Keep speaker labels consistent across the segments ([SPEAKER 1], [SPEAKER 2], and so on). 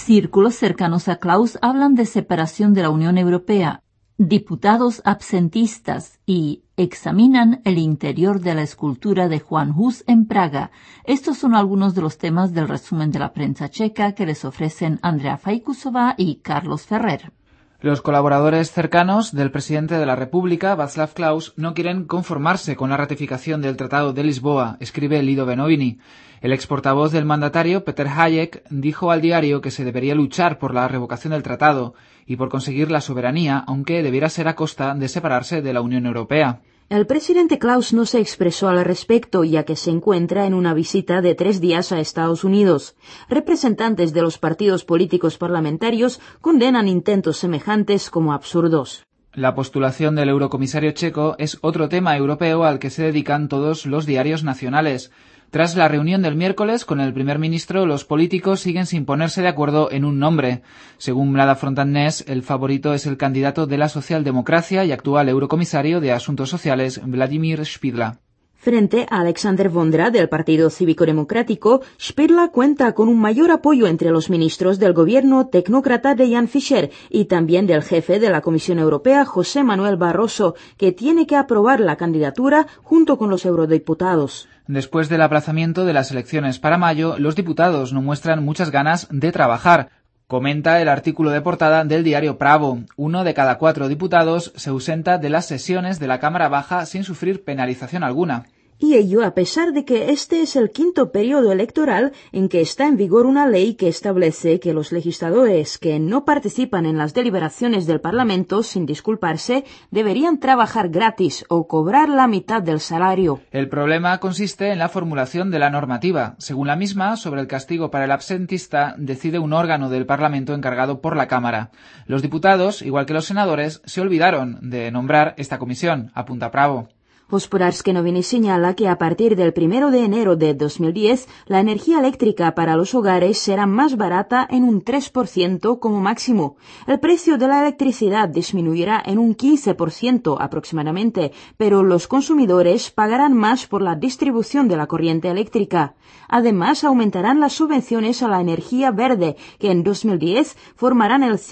[SPEAKER 1] Círculos cercanos a Klaus hablan de separación de la Unión Europea, diputados absentistas y examinan el interior de la escultura de Juan Hus en Praga. Estos son algunos de los temas del resumen de la prensa checa que les ofrecen Andrea Fajkusová y Carlos Ferrer.
[SPEAKER 2] Los colaboradores cercanos del presidente de la República, Václav Klaus, no quieren conformarse con la ratificación del Tratado de Lisboa, escribe Lido Benovini. El ex portavoz del mandatario, Peter Hayek, dijo al diario que se debería luchar por la revocación del tratado y por conseguir la soberanía, aunque debiera ser a costa de separarse de la Unión Europea.
[SPEAKER 3] El presidente Klaus no se expresó al respecto, ya que se encuentra en una visita de 3 días a Estados Unidos. Representantes de los partidos políticos parlamentarios condenan intentos semejantes como absurdos.
[SPEAKER 2] La postulación del eurocomisario checo es otro tema europeo al que se dedican todos los diarios nacionales. Tras la reunión del miércoles con el primer ministro, los políticos siguen sin ponerse de acuerdo en un nombre. Según Mlada Frontanés, el favorito es el candidato de la socialdemocracia y actual eurocomisario de Asuntos Sociales, Vladimir Špidla.
[SPEAKER 3] Frente a Alexander Vondra del Partido Cívico-Democrático, Špidla cuenta con un mayor apoyo entre los ministros del gobierno tecnócrata de Jan Fischer y también del jefe de la Comisión Europea, José Manuel Barroso, que tiene que aprobar la candidatura junto con los eurodiputados.
[SPEAKER 2] Después del aplazamiento de las elecciones para mayo, los diputados no muestran muchas ganas de trabajar. Comenta el artículo de portada del diario Pravo. 1 de cada 4 diputados se ausenta de las sesiones de la Cámara Baja sin sufrir penalización alguna.
[SPEAKER 3] Y ello a pesar de que este es el 5º periodo electoral en que está en vigor una ley que establece que los legisladores que no participan en las deliberaciones del Parlamento sin disculparse deberían trabajar gratis o cobrar la mitad del salario.
[SPEAKER 2] El problema consiste en la formulación de la normativa. Según la misma, sobre el castigo para el absentista decide un órgano del Parlamento encargado por la Cámara. Los diputados, igual que los senadores, se olvidaron de nombrar esta comisión, apunta Pravo.
[SPEAKER 3] Hospodářské noviny señala que a partir del 1 de enero de 2010 la energía eléctrica para los hogares será más barata en un 3% como máximo. El precio de la electricidad disminuirá en un 15% aproximadamente, pero los consumidores pagarán más por la distribución de la corriente eléctrica. Además, aumentarán las subvenciones a la energía verde, que en 2010 formarán el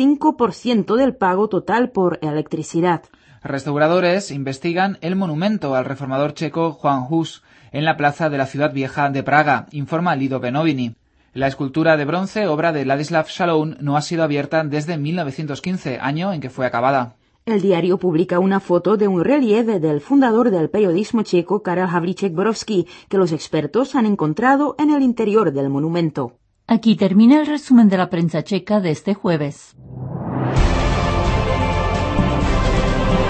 [SPEAKER 3] 5% del pago total por electricidad.
[SPEAKER 2] Restauradores investigan el monumento al reformador checo Juan Hus en la plaza de la ciudad vieja de Praga, informa Lido Benovini. La escultura de bronce, obra de Ladislav Šalaun, no ha sido abierta desde 1915, año en que fue acabada.
[SPEAKER 3] El diario publica una foto de un relieve del fundador del periodismo checo Karel Havlíček-Borovský, que los expertos han encontrado en el interior del monumento.
[SPEAKER 1] Aquí termina el resumen de la prensa checa de este jueves.